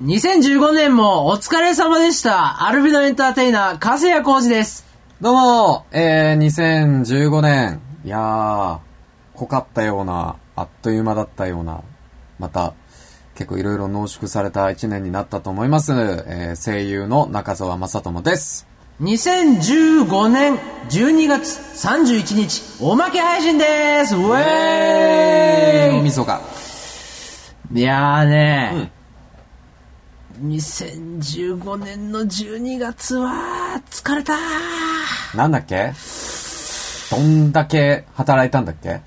2015年もお疲れ様でした。アルビノエンターテイナー、加瀬谷浩二です。 どうも、2015年、いやー、濃かったような、あっという間だったような、また、結構いろいろ濃縮された1年になったと思います。声優の中澤正智です。 2015年12月31日、おまけ配信です。ウェーイ大晦日。 いやーね、2015年の12月は疲れたー。 なんだっけ？どんだけ働いたんだっけ？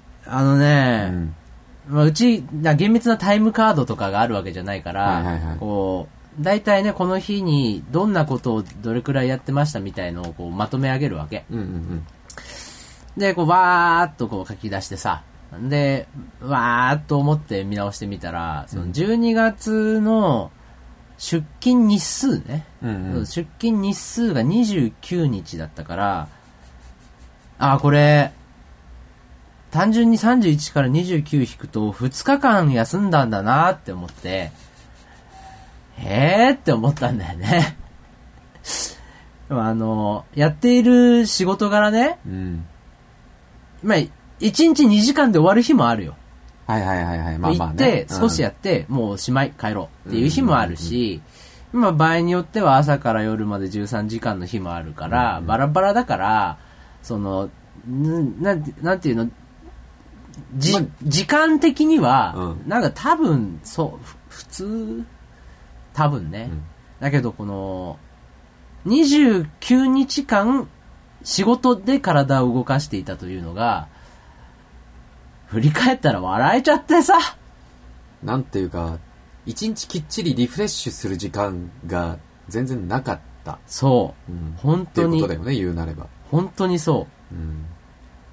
うち厳密なタイムカードとかがあるわけじゃないから、こうだいたいねこの日にどんなことをどれくらいやってましたみたいのをこうまとめ上げるわけ。でこうわーっとこう書き出してさ、でわーっと思って見直してみたら、その12月の出勤日数ね、出勤日数が29日だったから、これ単純に31から29引くと2日間休んだんだなって思って、って思ったんだよね。やっている仕事柄ね、まあ1日2時間で終わる日もあるよ。行って少しやってもうしまい帰ろうっていう日もあるし、まあ場合によっては朝から夜まで13時間の日もあるから、バラバラだから、そのなんていうの、時間的には、なんか多分普通多分ね、だけどこの29日間仕事で体を動かしていたというのが振り返ったら笑えちゃってさ、 なんていうか一日きっちりリフレッシュする時間が全然なかった。 そう、本当にっていうことだよね、言うなれば本当にそう、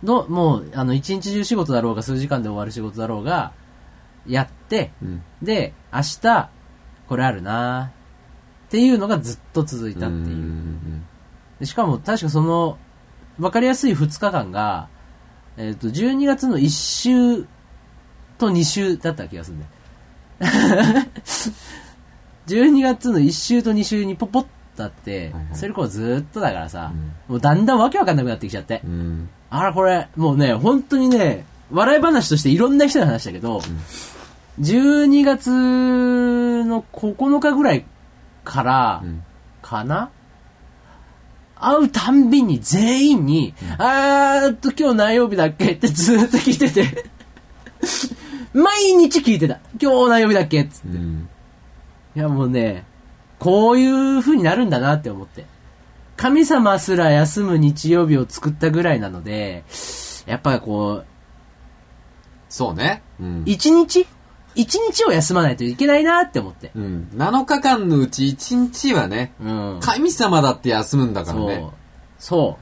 もう一日中仕事だろうが数時間で終わる仕事だろうがやって、で明日これあるなっていうのがずっと続いたっていう、でしかも確かその分かりやすい2日間が、12月の1週と2週だった気がするね。12月の1週と2週にポポッとあって、それこそずっとだからさ、もうだんだんわけわかんなくなってきちゃって、これもうね本当にね笑い話としていろんな人に話したけど、12月の9日ぐらいから、かな、会うたんびに全員に、今日何曜日だっけってずっと聞いてて毎日聞いてた、今日何曜日だっけっつって、いやもうねこういう風になるんだなって思って、神様すら休む日曜日を作ったぐらいなので、やっぱりこうそうね、 一日を休まないといけないなって思って、 7日間のうち1日はね、神様だって休むんだからね。 そう、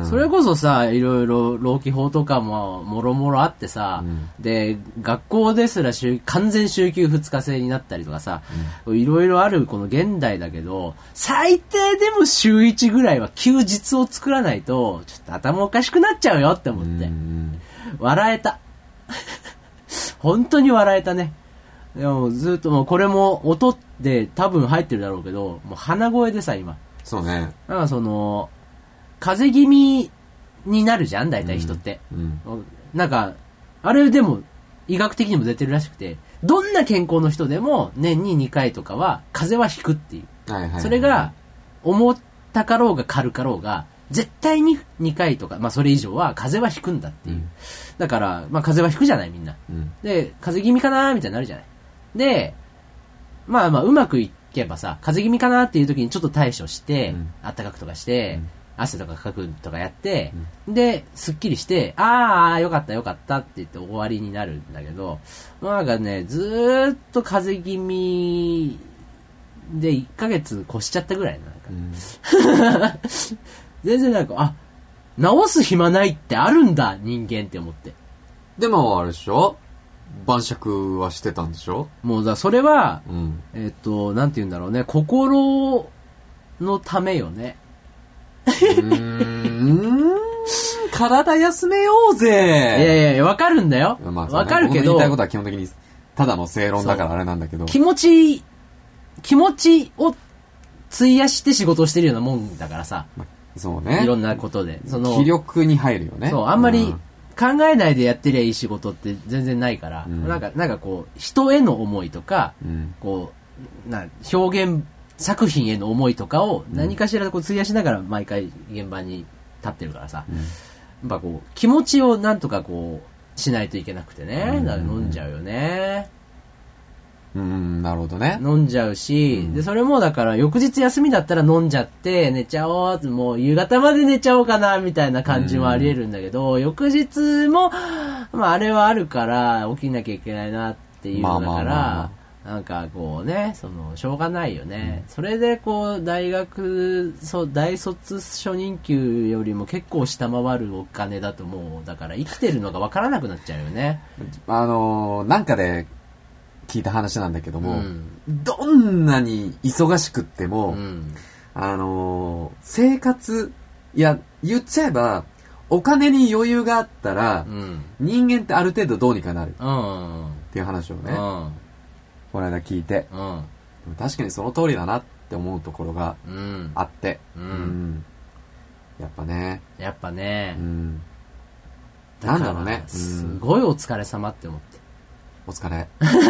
それこそさ、いろいろ労基法とかももろもろあってさ、で学校ですら完全週休2日制になったりとかさ、いろいろあるこの現代だけど、最低でも週1ぐらいは休日を作らないとちょっと頭おかしくなっちゃうよって思って、笑えた。本当に笑えたね。でもずっともうこれも音で多分入ってるだろうけど、もう鼻声でさ今。 そうね。 なんかその風邪気味になるじゃん大体人って、なんかあれでも医学的にも出てるらしくて、どんな健康の人でも年に2回とかは風邪はひくっていう、それが重たかろうが軽かろうが絶対に2回とか、それ以上は風邪はひくんだっていう、だから風邪はひくじゃないみんな、で風邪気味かなーみたいになるじゃない。でうまくいけばさ、風邪気味かなっていう時にちょっと対処して、あったかくとかして、汗とかかくとかやって、で、すっきりして、よかったよかったって言って終わりになるんだけど、なんかね、ずーっと風邪気味で1ヶ月越しちゃったぐらいなんか、全然なんか、治す暇ないってあるんだ、人間って思って。 でも、あれでしょ？晩酌はしてたんでしょ？ もうそれは、なんて言うんだろうね、心のためよね。 体休めようぜ。いやわかるんだよ。わかるけど。 言いたいことは基本的にただの正論だからあれなんだけど。 気持ち気持ちを費やして仕事をしてるようなもんだからさ。 そうね。 いろんなことで。 気力に入るよね。 そう、あんまり考えないでやってりゃいい仕事って全然ないから、なんかこう、人への思いとか、こう、表現、作品への思いとかを何かしらこう費やしながら毎回現場に立ってるからさ、やっぱこう、気持ちをなんとかこう、しないといけなくてね。だから飲んじゃうよね。 なるほどね。 飲んじゃうし、で、それもだから翌日休みだったら飲んじゃって寝ちゃおう、もう夕方まで寝ちゃおうかな、みたいな感じもあり得るんだけど、翌日も、まああれはあるから起きなきゃいけないなっていうのだから、なんかこうね、しょうがないよね。それでこう、大卒初任給よりも結構下回るお金だともう、だから生きてるのがわからなくなっちゃうよね。 なんかで聞いた話なんだけども、どんなに忙しくっても、生活、いや、言っちゃえば、お金に余裕があったら、人間ってある程度どうにかなる。っていう話をね。この間聞いて、確かにその通りだなって思うところがあって、やっぱね。なんだろうね。 すごいお疲れ様って思って。 お疲れ。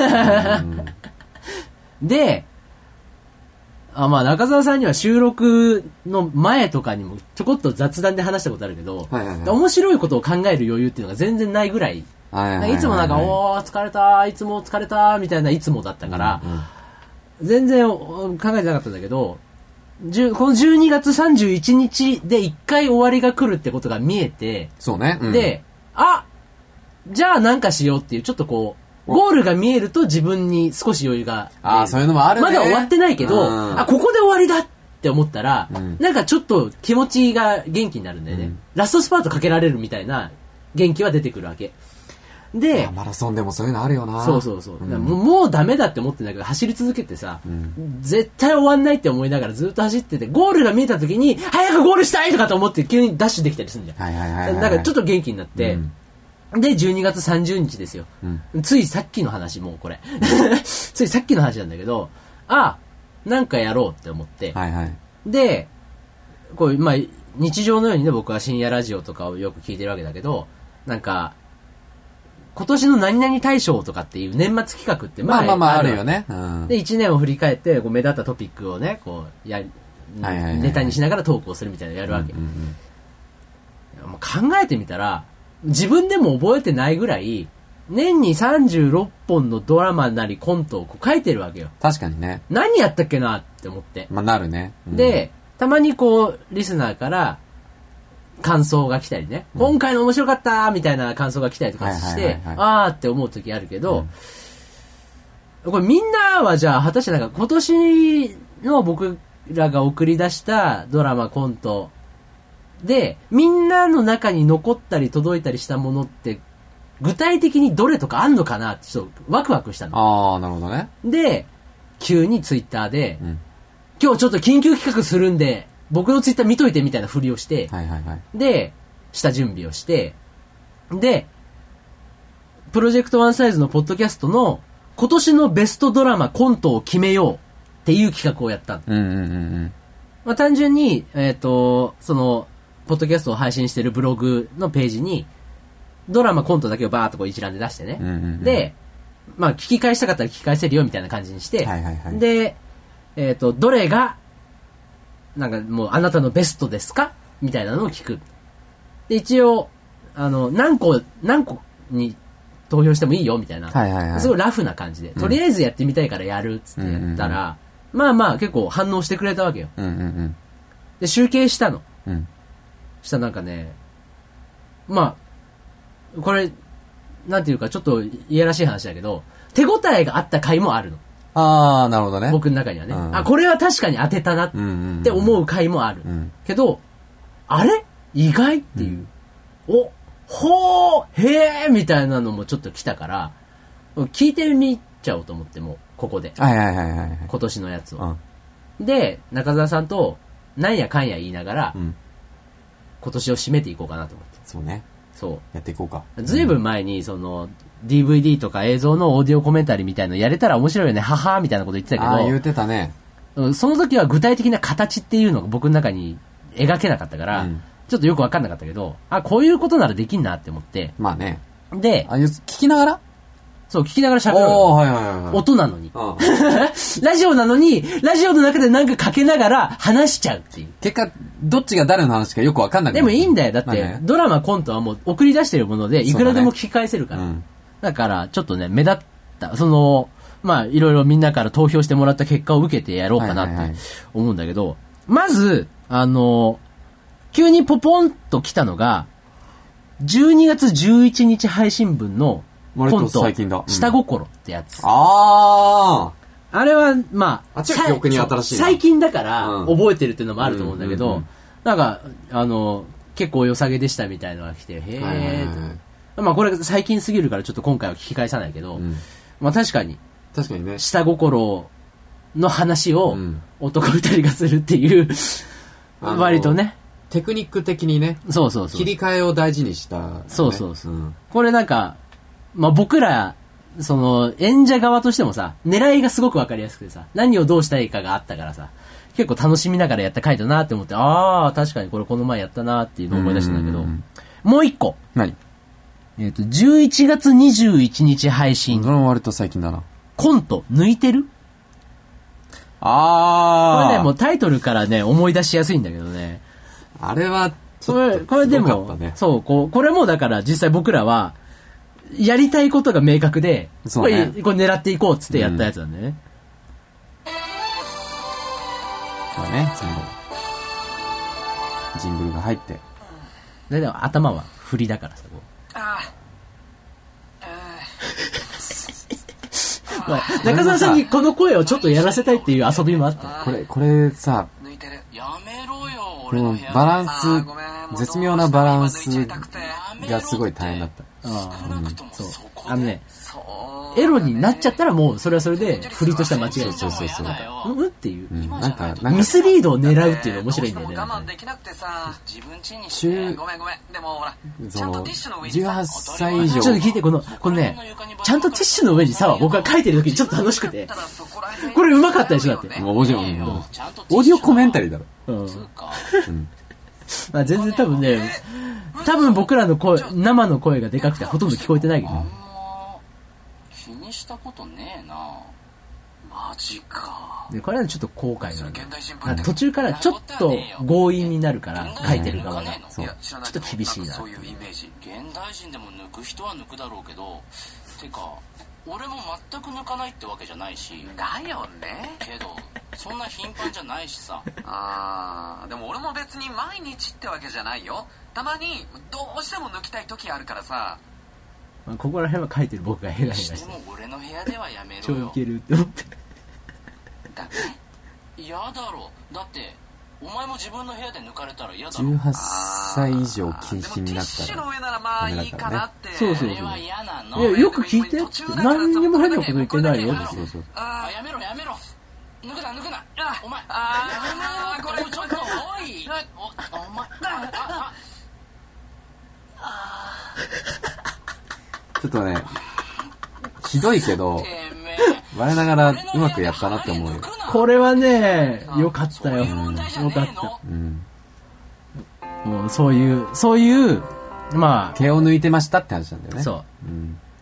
で、まあ中澤さんには収録の前とかにもちょこっと雑談で話したことあるけど、面白いことを考える余裕っていうのが全然ないぐらい、いつもなんか、おー疲れた、いつも疲れた、みたいないつもだったから、全然考えてなかったんだけど、この12月31日で1回終わりが来るってことが見えて、 そうね。 で、じゃあなんかしようっていう、ちょっとこう、ゴールが見えると自分に少し余裕が。 そういうのもあるね。 まだ終わってないけど、ここで終わりだって思ったら、なんかちょっと気持ちが元気になるんだよね。ラストスパートかけられるみたいな元気は出てくるわけ。で、 マラソンでもそういうのあるよな。 そう。もうダメだって思ってんだけど、走り続けてさ、絶対終わんないって思いながらずっと走ってて、ゴールが見えた時に、早くゴールしたいとかと思って急にダッシュできたりするんじゃん。だからちょっと元気になって、で、12月30日ですよ。ついさっきの話、もうこれ。ついさっきの話なんだけど、なんかやろうって思って。で、こう、まあ、日常のようにね、僕は深夜ラジオとかをよく聞いてるわけだけど、なんか、今年の何々大賞とかっていう年末企画ってまああるよね。 で、1年を振り返って、こう目立ったトピックをね、こう、ネタにしながらトークをするみたいなのやるわけ。もう考えてみたら、自分でも覚えてないぐらい、年に36本のドラマなりコントをこう書いてるわけよ。 確かにね。 何やったっけなって思って。 なるね。 で、たまにこう、リスナーから感想が来たりね、今回の面白かったみたいな感想が来たりとかして、って思う時あるけど、これみんなはじゃあ、果たしてなんか今年の僕らが送り出したドラマコント、で、みんなの中に残ったり届いたりしたものって、具体的にどれとかあんのかなってちょっとワクワクしたの。 なるほどね。 で、急にツイッターで、今日ちょっと緊急企画するんで、僕のツイッター見といてみたいなふりをして、で、下準備をして、で、プロジェクトワンサイズのポッドキャストの今年のベストドラマコントを決めようっていう企画をやったの。まあ、単純に、ポッドキャストを配信してるブログのページに、ドラマコントだけをバーっとこう一覧で出してね。で、まあ聞き返したかったら聞き返せるよみたいな感じにして、で、どれが、なんかもうあなたのベストですかみたいなのを聞く。で、一応、何個に投票してもいいよみたいな。すごいラフな感じで、とりあえずやってみたいからやるっつってやったら、まあまあ結構反応してくれたわけよ。で、集計したの。したらなんかね、まあ、これ、なんていうかちょっといやらしい話だけど、手応えがあった回もあるの。 なるほどね。 僕の中にはね。これは確かに当てたなって思う回もある。けど、あれ意外っていう。ほーへーみたいなのもちょっと来たから、聞いてみちゃおうと思っても、ここで。今年のやつを。で、中澤さんと、なんやかんや言いながら、今年を締めていこうかなと思って。 そうね。 そう。 やっていこうか。 ずいぶん前に、 DVD とか映像のオーディオコメンタリーみたいのやれたら面白いよね、ははみたいなこと言ってたけど。 言ってたね。 その時は具体的な形っていうのが僕の中に描けなかったから、ちょっとよくわかんなかったけど、こういうことならできんなって思って。 まあね。 で、 聞きながらそう、聞きながら喋る。 はいはいはい。 音なのに。ラジオなのに、ラジオの中でなんかかけながら話しちゃうっていう。 結果、どっちが誰の話かよくわかんなくなる。 でもいいんだよ。だって、ドラマ、コントはもう送り出してるもので、いくらでも聞き返せるから。だから、ちょっとね、目立った、まあ、いろいろみんなから投票してもらった結果を受けてやろうかなって思うんだけど、まず、急にポポンと来たのが、12月11日配信分のコント、下心ってやつ。あれは、まあ、 記憶に新しい最近だから覚えてるっていうのもあると思うんだけど、なんか、結構良さげでしたみたいなのが来て、へー。まあこれ最近すぎるからちょっと今回は聞き返さないけど、まあ確かにね。 下心の話を男二人がするっていう、割とね。 テクニック的にね。 そう。 切り替えを大事にした、ね。 そう。これなんか、まあ僕ら、演者側としてもさ、狙いがすごくわかりやすくてさ、何をどうしたいかがあったからさ、結構楽しみながらやった回だなって思って、確かにこれこの前やったなっていうのを思い出したんだけど、もう一個。 何 11月21日配信。 それも割と最近だな。 コント、抜いてる？これね、もうタイトルからね、思い出しやすいんだけどね。 あれは、 これでも、そう、これもだから実際僕らは、やりたいことが明確で、これ狙っていこうっつってやったやつなんだよね。 そうね、ジングルが入って。 でも頭は振りだからさ、中澤さんにこの声をちょっとやらせたいっていう遊びもあった。 これさ、このバランス、絶妙なバランスがすごい大変だった。 そう。エロになっちゃったらもうそれはそれで振りとしては間違いない。 そう。 っていう。 なんかミスリードを狙うっていうのが面白いんだよね。 18歳以上。 ちょっと聞いて、このね、ちゃんとティッシュの上にさ、僕が書いてる時にちょっと楽しくて。これ上手かったでしょ、だって。 もちろん。オーディオコメンタリーだろ。 まあ全然多分僕らの声、生の声がでかくてほとんど聞こえてないけど。 気にしたことねえな。マジか。 で、これはちょっと後悔なんだ。途中からちょっと強引になるから、書いてる側が。ちょっと厳しいな。 そういうイメージ。現代人でも抜く人は抜くだろうけど、てか、俺も全く抜かないってわけじゃないし。 だよね。 けど、そんな頻繁じゃないしさ。 でも俺も別に毎日ってわけじゃないよ。たまにどうしても抜きたい時あるからさ。 ここら辺は書いてる僕がヘガヘガして。 でも俺の部屋ではやめろよ。 超ウケるって思って。 だね。嫌だろ。だって、お前も自分の部屋で抜かれたら嫌だろ。 18歳以上禁止になったら。 ティッシュの上ならまあいいかなって。 そう。 それは嫌なの。 いや、よく聞いて。何にも変なこと言ってないよ。そう。 やめろ。抜くな。お前。これちょっと多い。お前。 ちょっとね、ひどいけど、我ながらうまくやったなって思うよ。 これはね、よかったよ。よかった。もうそういう、まあ。 毛を抜いてましたって話なんだよね。 そう。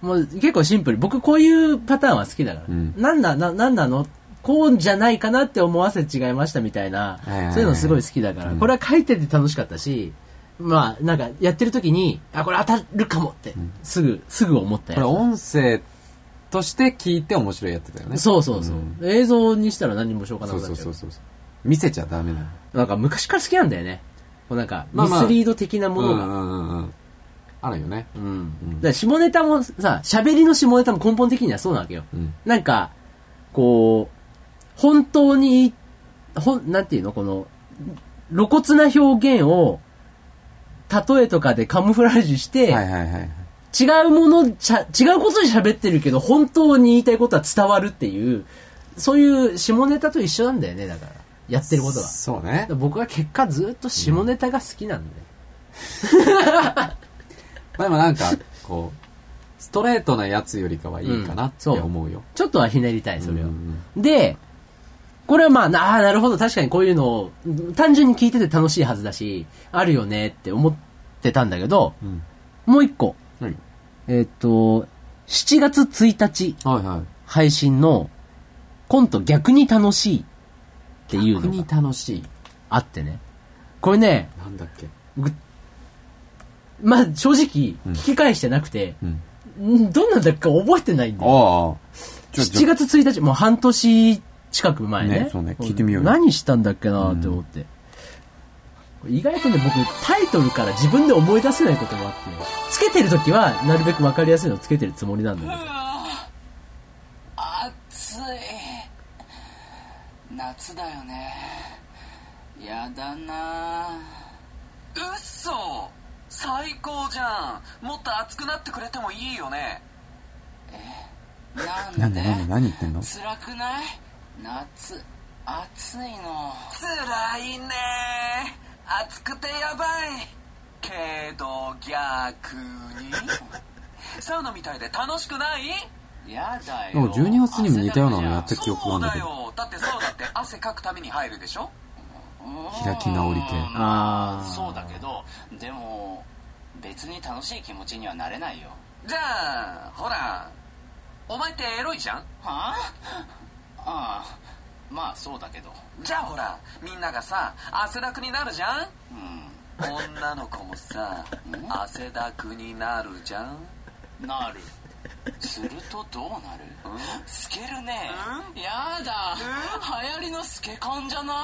もう結構シンプル。僕こういうパターンは好きだから。なんなのこうじゃないかなって思わせ違いましたみたいな、そういうのすごい好きだから。これは書いてて楽しかったし、まあ、なんか、やってる時に、これ当たるかもって、すぐ思ったやつ。 これ音声として聞いて面白いやってたよね。 そう。映像にしたら何もしょうがなくなっちゃう。 そう。見せちゃダメなの。 なんか昔から好きなんだよね。なんか、ミスリード的なものが。 あるよね。 だから下ネタもさ、喋りの下ネタも根本的にはそうなわけよ。なんか、こう、本当に、なんていうのこの、露骨な表現を、例えとかでカムフラージュして、違うことで喋ってるけど、本当に言いたいことは伝わるっていう、そういう下ネタと一緒なんだよね、だから。やってることは。 そうね。 僕は結果ずっと下ネタが好きなんだよ。 でもなんか、こう、 ストレートなやつよりかはいいかなって思うよ。 ちょっとはひねりたい、それを。で、これはまあ、なるほど、確かにこういうのを、単純に聞いてて楽しいはずだし、あるよねって思ってたんだけど、もう一個。7月1日、配信のコント逆に楽しいっていうのが逆に楽しいあってね。これね、 なんだっけ。 まあ正直聞き返してなくて、どんなんだっか覚えてないんだよ。7月1日、もう半年近く前ね。 そうね、聞いてみよう。 何したんだっけなって思って。意外とね、僕タイトルから自分で思い出せないこともあって、つけてる時はなるべく分かりやすいのをつけてるつもりなんだけど。 暑い。夏だよね。やだな。 うっそ、最高じゃん。もっと暑くなってくれてもいいよね。 なんで何言ってんの？ 辛くない？夏暑いの。 辛いね。暑くてやばいけど逆にサウナみたいで楽しくない？ やだよ。 12月にも似たようなのやった記憶があるんだけど。 そうだよ。だってサウナって汗かくために入るでしょ。 開き直り系。 そうだけど、でも別に楽しい気持ちにはなれないよ。 じゃあほら、お前ってエロいじゃん。 はあ？ああ、まあそうだけど。 じゃあほら、みんながさ汗だくになるじゃん。女の子もさ汗だくになるじゃん。 なる。するとどうなる？透けるね。やだ。流行りの透け感じゃない？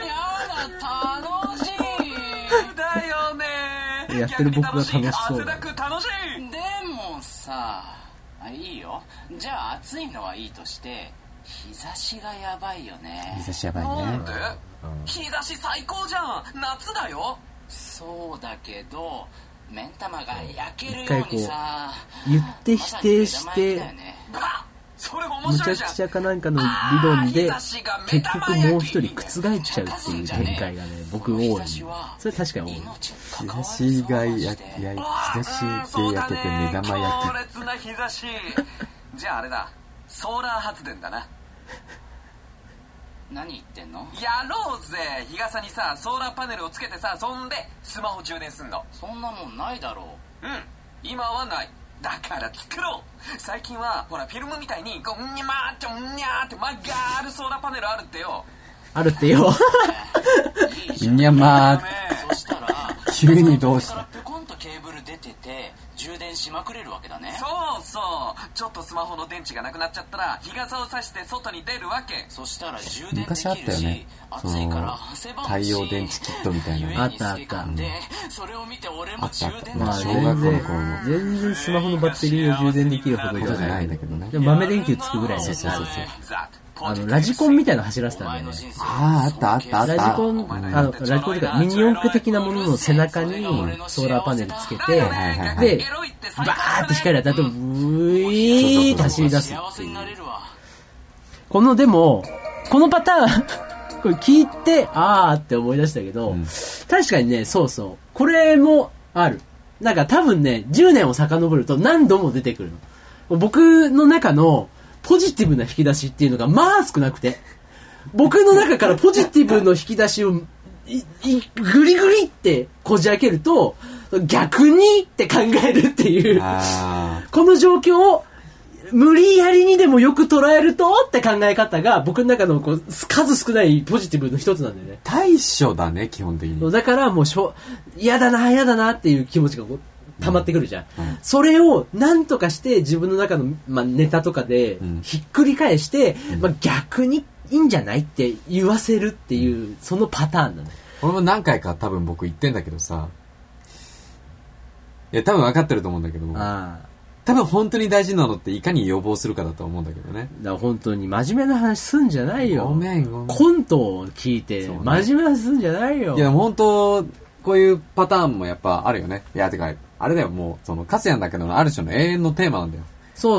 やだ、楽しい。 だよね。 やってる僕が楽しそうだ。 汗だく楽しい。 でもさ、いいよ。じゃあ暑いのはいいとして、日差しがやばいよね。 日差しやばいね。 なんで？日差し最高じゃん。夏だよ。 そうだけど、目ん玉が焼けるようにさ、 言って否定して、 それ面むちゃ白いじゃん。 くちゃかなんかの理論で、結局もう一人覆っちゃうっていう展開がね、僕多い。それ確かに多い。 日差しが日差しで焼けて目玉焼き。 強烈な日差し。じゃああれだ、ソーラー発電だな。 何言ってんの？ やろうぜ。日傘にさソーラーパネルをつけてさ、そんでスマホ充電すんの。 そんなもんないだろう。 今はない。だから作ろう。最近はほらフィルムみたいにこうにゃまーってにゃーって曲がるソーラーパネルあるってよ。 あるってよ。 にゃまー。 そしたら急にどうした？ ペコンとケーブル出てて充電しまくれるわけだね。 そうそう。ちょっとスマホの電池がなくなっちゃったら日傘を差して外に出るわけ。 そしたら充電できる昔あったよね。 し、暑いから汗ばむし、 太陽電池キットみたいな。 あったあった。 それを見て俺も充電まあ小学校の頃も全然スマホのバッテリーを充電できるほどじゃないんだけどね。 でも豆電球つくぐらいのやつある。ラジコンみたいなの走らせたんだよね。 あった。 ラジコン、ラジコンというかミニ四駆的なものの背中にソーラーパネルつけて、で、バーって光当たって、ブイーって走り出すっていう。このでも、このパターン、これ聞いて、あーって思い出したけど、確かにね、そうそう。これもある。なんか多分ね、10年を遡ると何度も出てくるの。僕の中のポジティブな引き出しっていうのがまあ少なくて、僕の中からポジティブの引き出しをグリグリってこじ開けると、逆にって考えるっていう、この状況を無理やりにでもよく捉えるとって考え方が僕の中のこう数少ないポジティブの一つなんだよね。 対処だね、基本的に。 だからもう嫌だなっていう気持ちがこう溜まってくるじゃん、それを何とかして自分の中の、ネタとかでひっくり返して、逆にいいんじゃないって言わせるっていう、そのパターンだね。 俺も何回か多分僕言ってんだけどさ、いや多分分かってると思うんだけども、多分本当に大事なのっていかに予防するかだと思うんだけどね。 だから本当に真面目な話すんじゃないよ。 ごめん。 コントを聞いて、真面目な話すんじゃないよ。 いや本当こういうパターンもやっぱあるよね。いやてかあれだよ、もうそのカスヤンだけどある種の永遠のテーマなんだよ。 そう、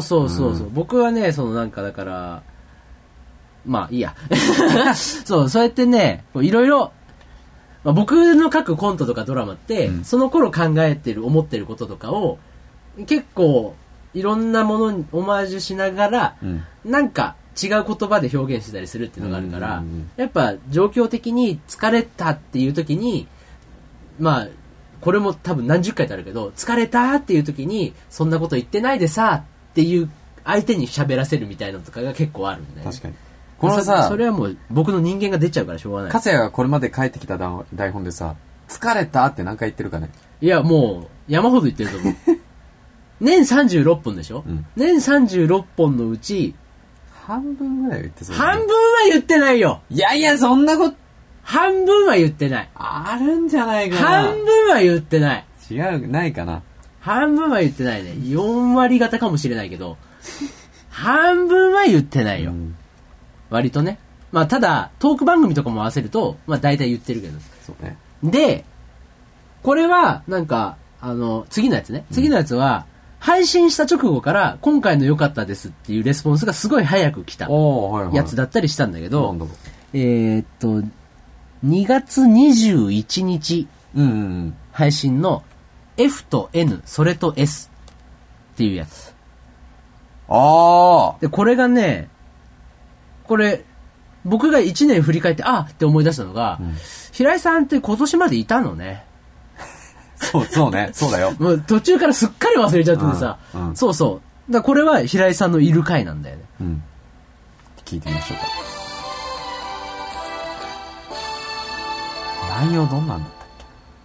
僕はね、そのなんかだからまあいいやそうやってね、いろいろ僕の書くコントとかドラマって、その頃考えてる思ってることとかを結構いろんなものにオマージュしながら、なんか違う言葉で表現してたりするっていうのがあるから、やっぱ状況的に疲れたっていう時に、まあ、これも多分何十回とあるけど、疲れたっていう時に、そんなこと言ってないでさっていう相手に喋らせるみたいなのとかが結構あるんだよね。 確かに。このさ、 それはもう僕の人間が出ちゃうからしょうがない。 かつやがこれまで書いてきた台本でさ、疲れたって何回言ってるかね。 いや、もう、山ほど言ってると思う。年36本でしょ、年36本のうち、 半分ぐらいは言ってそう、 半分は言ってないよ。 いやいや、そんなこと、 半分は言ってない。 あるんじゃないかな。 半分は言ってない。 違う、ないかな。 半分は言ってないね。4割方かもしれないけど、半分は言ってないよ。割とね。まあ、ただ、トーク番組とかも合わせると、まあ、大体言ってるけど。 そうね。 で、これは、なんか、次のやつね。次のやつは、配信した直後から、今回の良かったですっていうレスポンスがすごい早く来たやつだったりしたんだけど、2月21日配信の F と N それと S っていうやつ。で、これがね、これ、僕が1年振り返って、あって思い出したのが、平井さんって今年までいたのね。 そうね。そうだよ。 もう途中からすっかり忘れちゃっててさ、そうそう。だからこれは平井さんのいる回なんだよね。 聞いてみましょうか。内容どんなんだったっ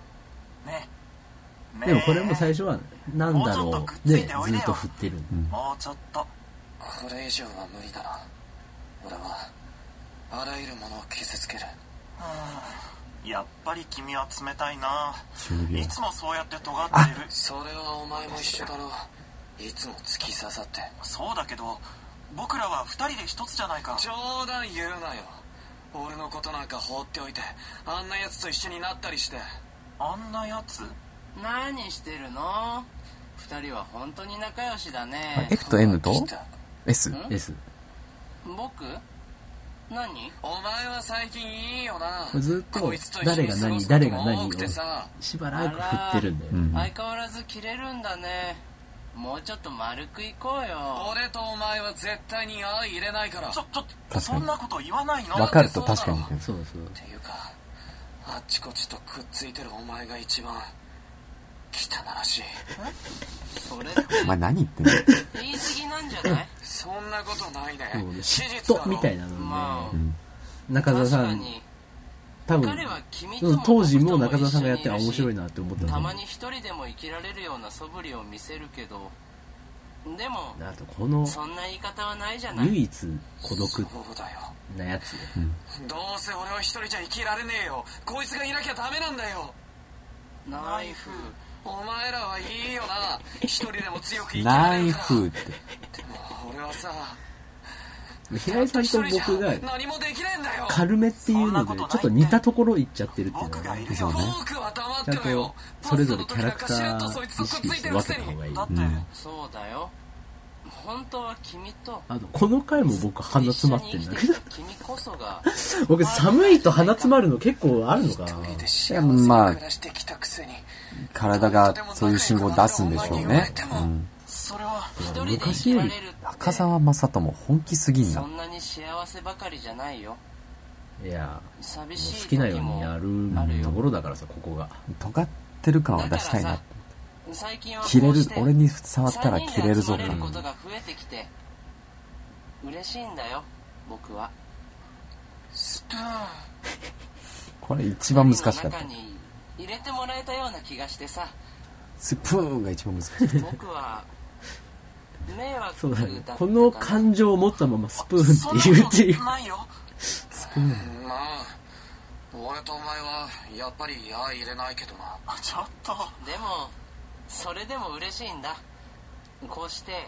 け？でもこれも最初は、なんだろうでずっと振ってる。 もうちょっと。これ以上は無理だな。俺は、あらゆるものを傷つける。 やっぱり君は冷たいな。いつもそうやって尖っている。 それはお前も一緒だろ。いつも突き刺さって。 そうだけど、僕らは二人で一つじゃないか。 冗談言うなよ。俺のことなんか放っておいて、あんな奴と一緒になったりして。 あんなやつ？ 何してるの？二人は本当に仲良しだね。 F と N と S？ S。 僕？何？ お前は最近いいよな。 ずっと誰が何をしばらく振ってるんだよ。 相変わらず切れるんだね。もうちょっと丸くいこうよ。 俺とお前は絶対に相入れないから。 そんなこと言わないの？ 分かると確かに。 そうそう。 っていうか、あっちこっちとくっついてるお前が一番汚らしい。 それってお前何言ってんの？ 言い過ぎなんじゃない？ そんなことないね。 嫉妬みたいなのね。中澤さん、多分当時も中澤さんがやって面白いなって思った。 たまに一人でも生きられるような素振りを見せるけど、でもあとこのそんな言い方はないじゃない。 唯一孤独なやつ。 どうせ俺は一人じゃ生きられねえよ。こいつがいなきゃダメなんだよ。 ナイフ。 お前らはいいよな。一人でも強く生きられるから。ナイフって。でも俺はさ、 平井さんと僕が軽めっていうのでちょっと似たところ行っちゃってるっていうのがね。そうね。ちゃんとそれぞれキャラクター意識して分けた方がいい。 そうだよ。本当は君と。 この回も僕鼻詰まってんだけど。 君こそが。 僕寒いと鼻詰まるの結構あるのかな。 いや、まあ体がそういう信号を出すんでしょうね。 それは昔より中澤正人も本気すぎんな。 そんなに幸せばかりじゃないよ。 いや、好きなようにやるところだからさ、ここが尖ってる感は出したいな。切れる、俺に触ったら切れるぞ感。 ことが増えてきて嬉しいんだよ、僕は。 スプーン。 これ一番難しかった。 中に入れてもらえたような気がしてさ。 スプーンが一番難しい。 僕は迷惑そうだね。この感情を持ったままスプーンって言うっていう。 スプーン。まあ、俺とお前はやっぱり矢入れないけどな。 ちょっと。 でもそれでも嬉しいんだ。こうして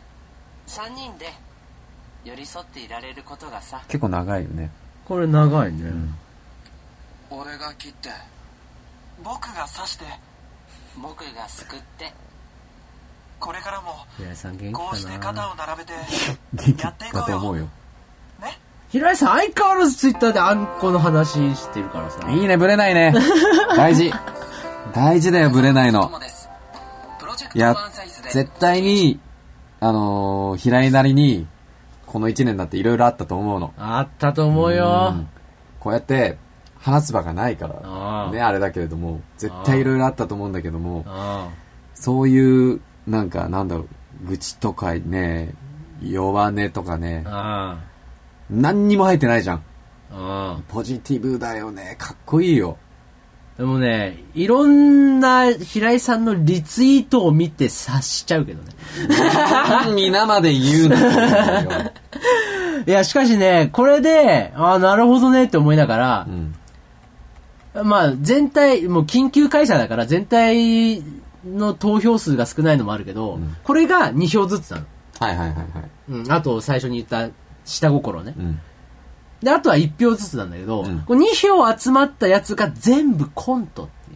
3人で寄り添っていられることがさ。 結構長いよね。 これ長いね。 俺が切って僕が刺して僕が救って、 これからもこうして肩を並べてやっていこうよ。 だと思うよ。 ね。 平井さん相変わらずツイッターであんこの話してるからさ。 いいね、ブレないね。大事。大事だよ、ブレないの。いや、絶対に平井なりに、この1年だっていろいろあったと思うの。 あったと思うよ。 こうやって、話す場がないから、ね、あれだけれども、絶対いろいろあったと思うんだけども、そういう、なんか、なんだろう、愚痴とかね、弱音とかね、何にも入ってないじゃん。ポジティブだよね、かっこいいよ。 でもね、いろんな平井さんのリツイートを見て察しちゃうけどね。 皆まで言うなよ。 いや、しかしね、これで、なるほどねって思いながら、まあ、全体、もう緊急開催だから全体の投票数が少ないのもあるけど、これが2票ずつなの。 はいはいはいはい。 あと最初に言った下心ね。で、あとは1票ずつなんだけど、これ2票集まったやつが全部コントっていう。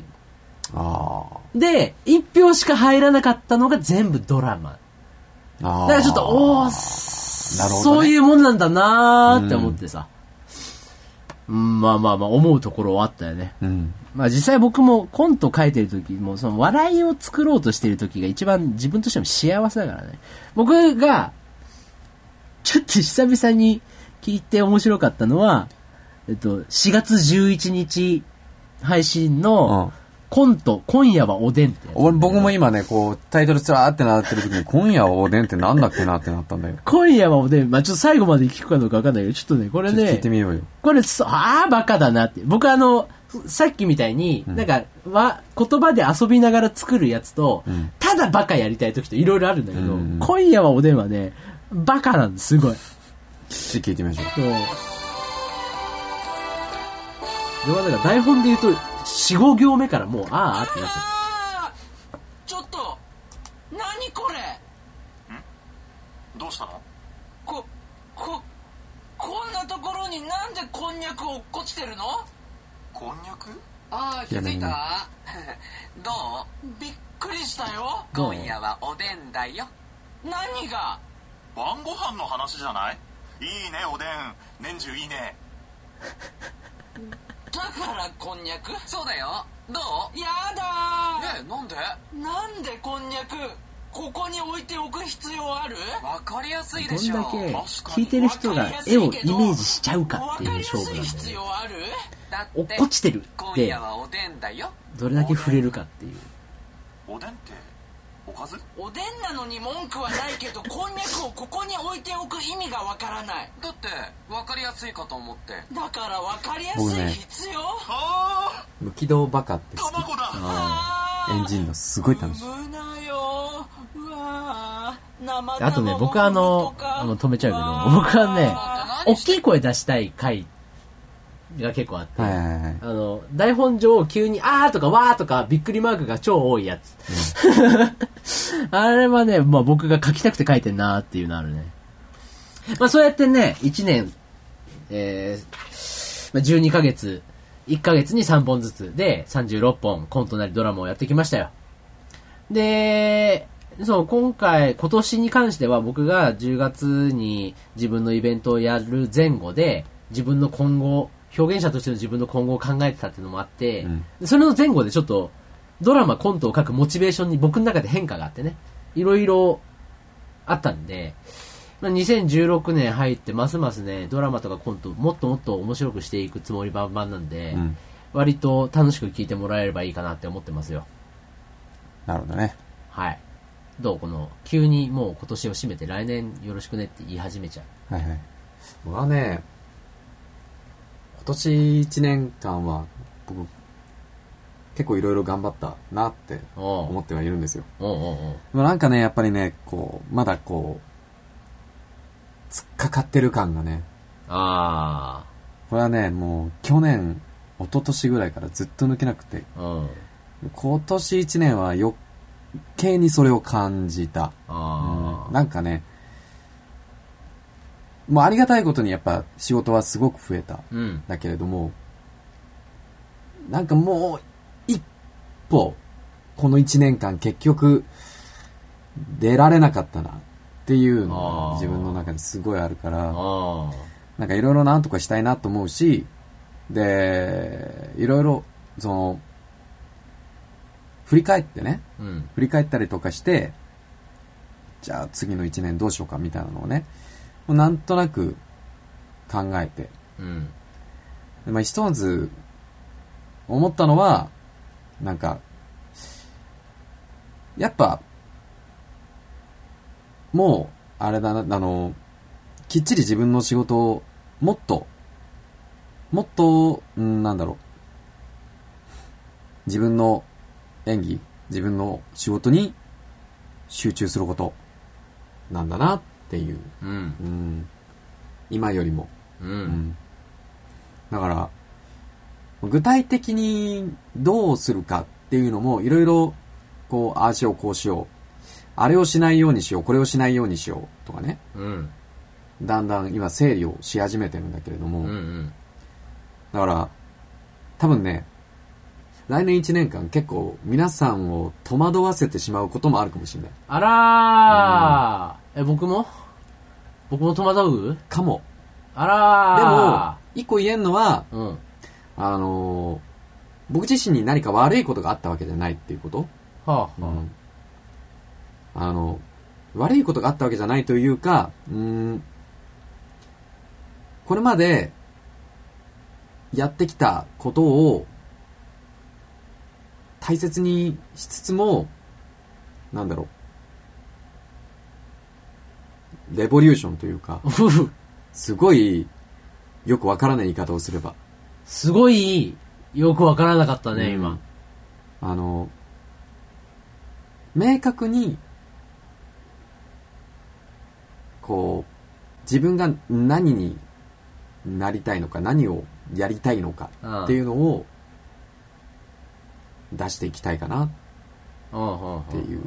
で、1票しか入らなかったのが全部ドラマ。だからちょっと、そういうもんなんだなーって思ってさ。まあ思うところはあったよね。まあ実際僕もコント書いてる時も、その笑いを作ろうとしてる時が一番自分としても幸せだからね。僕が、ちょっと久々に聞いて面白かったのは、4月11日配信のコント、今夜はおでんってやつ。 僕も今ね、こう、タイトルつらーってなってる時に、今夜はおでんってなんだっけなってなったんだよ。 今夜はおでん。まあちょっと最後まで聞くかどうかわかんないけど、ちょっとね、これね。 聞いてみようよ。 これ、バカだなって。僕さっきみたいに、なんか、言葉で遊びながら作るやつと、ただバカやりたい時といろいろあるんだけど、今夜はおでんはね、バカなんです、すごい。 聞いてみましょう。 要はなんか台本で言うと、4、5行目からもう、ってなっちゃう。ちょっと、何これ？ どうしたの？ こんなところになんでこんにゃく落っこちてるの？ こんにゃく？ 気づいた？どう？ びっくりしたよ。 今夜はおでんだよ。 何が？ 晩ご飯の話じゃない？いいね、おでん。年中いいね。 だからこんにゃく？ そうだよ。どう？ やだー。なんで？ なんでこんにゃくここに置いておく必要ある？ わかりやすいでしょ。 どんだけ聞いてる人が絵をイメージしちゃうかっていう勝負なんだよね。落っこちてるってどれだけ触れるかっていう。 おでんっておかず？ おでんなのに文句はないけど、こんにゃくをここに置いておく意味がわからない。 だってわかりやすいかと思って。 だからわかりやすい必要。 無軌道バカって好き。 卵だ。 エンジンのすごい楽しい。 あとね、僕止めちゃうけど、僕はね、大きい声出したい回が結構あって、台本上急にあーとかわーとかびっくりマークが超多いやつ。あれはね、まあ僕が書きたくて書いてんなーっていうのあるね。まあそうやってね、1年、12ヶ月、1ヶ月に3本ずつで36本コントなりドラマをやってきましたよ。で、今年に関しては僕が10月に自分のイベントをやる前後で自分の今後、表現者としての自分の今後を考えてたっていうのもあって、それの前後でちょっとドラマコントを書くモチベーションに僕の中で変化があってね、いろいろあったんで、2016年入ってますますね、ドラマとかコントもっともっと面白くしていくつもり満々なんで、割と楽しく聞いてもらえればいいかなって思ってますよ。 なるほどね。 はい。急にもう今年を締めて来年よろしくねって言い始めちゃう。 はいはい。僕はね、今年1年間は僕結構いろいろ頑張ったなって思ってはいるんですよ。なんかね、やっぱりね、まだ突っかかってる感がね。これはね、もう去年、一昨年ぐらいからずっと抜けなくて、今年1年は余計にそれを感じた。なんかね、もうありがたいことにやっぱ仕事はすごく増えた。だけれども、なんかもう一歩、この1年間結局出られなかったなっていうのが自分の中ですごいあるから、なんかいろいろなんとかしたいなと思うし、で、いろいろ振り返ってね、振り返ったりとかして、 じゃあ次の1年どうしようかみたいなのをね、なんとなく考えて、 うん。 でまあ、ひとまず思ったのは、なんか、やっぱ、もう、あれだな、きっちり自分の仕事をもっと、なんだろう、自分の演技、自分の仕事に集中することなんだなっていう。 うん。 今よりも。 うん。 だから、具体的にどうするかっていうのもいろいろ、こう、ああしよう、こうしよう。あれをしないようにしよう、これをしないようにしようとかね。 うん。 だんだん今整理をし始めてるんだけれども。 うんうん。 だから、多分ね、来年1年間結構皆さんを戸惑わせてしまうこともあるかもしれない。 あらー、僕も戸惑うかも。 あらー。 でも、一個言えんのは、 うん。 僕自身に何か悪いことがあったわけじゃないっていうこと。 はあ、はあ。悪いことがあったわけじゃないというか、これまでやってきたことを大切にしつつも、なんだろう、レボリューションというか、すごいよくわからない言い方をすれば。 すごいよくわからなかったね、今。 明確に、こう、自分が何になりたいのか、何をやりたいのかっていうのを出していきたいかなっていう。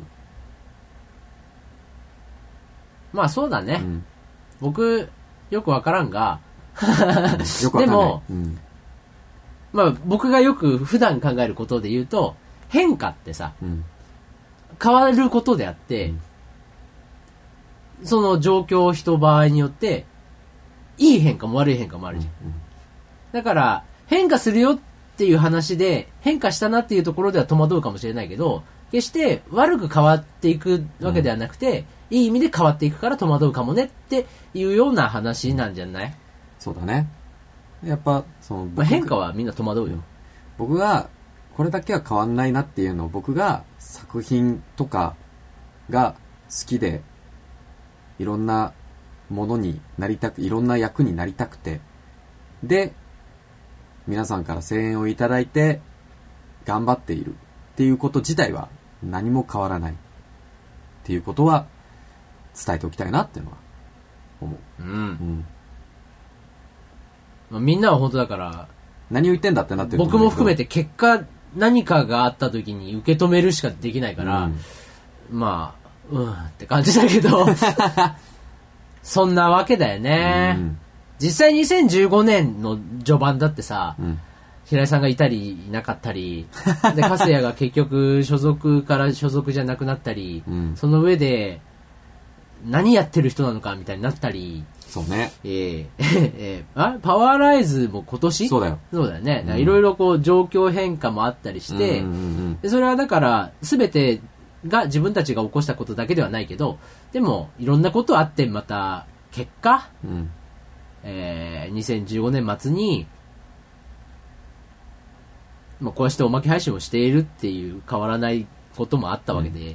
まあそうだね。僕、よくわからんが、 よくわかんない。でも、 まあ僕がよく普段考えることで言うと、変化ってさ、変わることであって、その状況、人、場合によって、いい変化も悪い変化もあるじゃん。だから、変化するよっていう話で、変化したなっていうところでは戸惑うかもしれないけど、決して悪く変わっていくわけではなくて、いい意味で変わっていくから戸惑うかもねっていうような話なんじゃない？ そうだね。やっぱ、 変化はみんな戸惑うよ。 僕が、これだけは変わんないなっていうのを僕が作品とかが好きで、いろんなものになりたく、いろんな役になりたくて、で、皆さんから声援をいただいて、頑張っているっていうこと自体は何も変わらないっていうことは伝えておきたいなっていうのは思う。 みんなは本当だから、 何を言ってんだってなってる。 僕も含めて結果何かがあった時に受け止めるしかできないから、まあ、って感じだけど、そんなわけだよね。実際2015年の序盤だってさ、平井さんがいたりいなかったり、で、粕谷が結局所属から所属じゃなくなったり、その上で何やってる人なのかみたいになったり、 そうね。 パワーライズも今年？ そうだよ。 そうだよね。いろいろこう状況変化もあったりして、でそれはだから全てが自分たちが起こしたことだけではないけど、でもいろんなことあってまた結果、2015年末に、まあ、こうしておまけ配信をしているっていう変わらないこともあったわけで、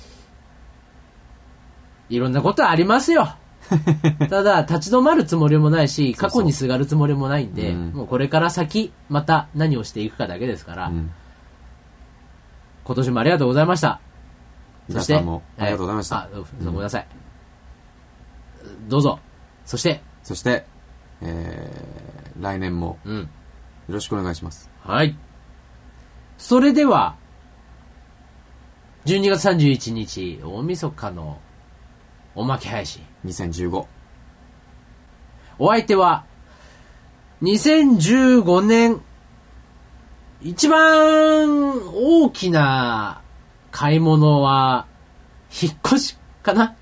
いろんなことはありますよ。ただ立ち止まるつもりもないし、過去にすがるつもりもないんで、もうこれから先また何をしていくかだけですから、今年もありがとうございました。そして皆さんもありがとうございました。 ごめんなさい。どうぞ。そして、 来年もよろしくお願いします。 はい。それでは、12月31日、大晦日のおまけ配信。 2015。 お相手は、2015年、一番大きな買い物は、引っ越しかな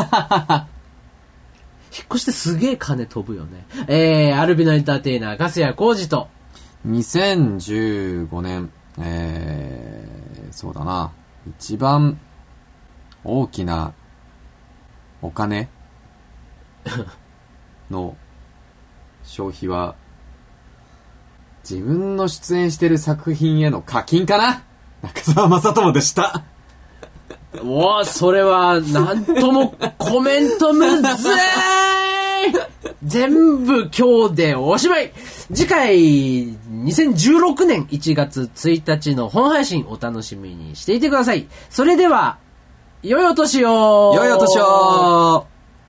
引っ越してすげえ金飛ぶよね。アルビノエンターテイナー、粕谷浩二と、 2015年、そうだな。一番大きなお金の消費は、自分の出演してる作品への課金かな。中澤正智でした。 おー、それは、なんともコメントむずい全部今日でおしまい。次回、2016年1月1日の本配信お楽しみにしていてください。それでは、良いお年を。 良いお年を。